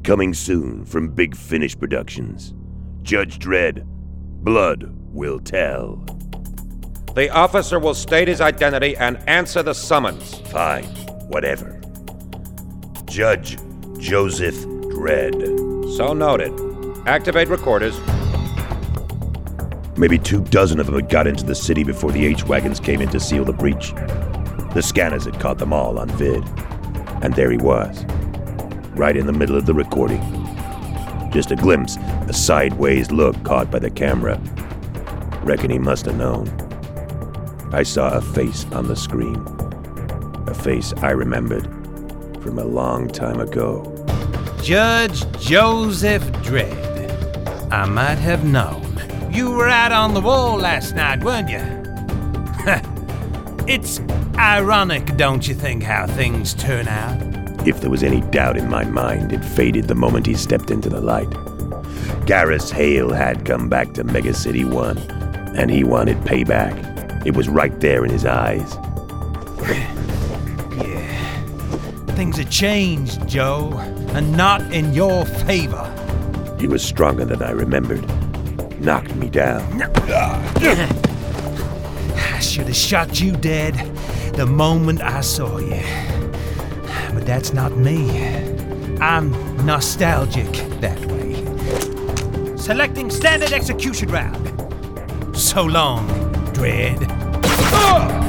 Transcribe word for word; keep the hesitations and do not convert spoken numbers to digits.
Coming soon from Big Finish Productions. Judge Dredd, Blood Will Tell. The officer will state his identity and answer the summons. Fine, whatever. Judge Joseph Dredd. So noted. Activate recorders. Maybe two dozen of them had got into the city before the H-Wagons came in to seal the breach. The scanners had caught them all on vid. And there he was, right in the middle of the recording. Just a glimpse, a sideways look caught by the camera. Reckon he must have known. I saw a face on the screen. A face I remembered from a long time ago. Judge Joseph Dredd. I might have known. You were out on the wall last night, weren't you? It's ironic, don't you think, how things turn out? If there was any doubt in my mind, it faded the moment he stepped into the light. Garrus Hale had come back to Mega City one, and he wanted payback. It was right there in his eyes. Yeah. Things have changed, Joe, and not in your favor. He was stronger than I remembered. Knocked me down. I should have shot you dead the moment I saw you. But that's not me. I'm nostalgic that way. Selecting standard execution round. So long, Dredd.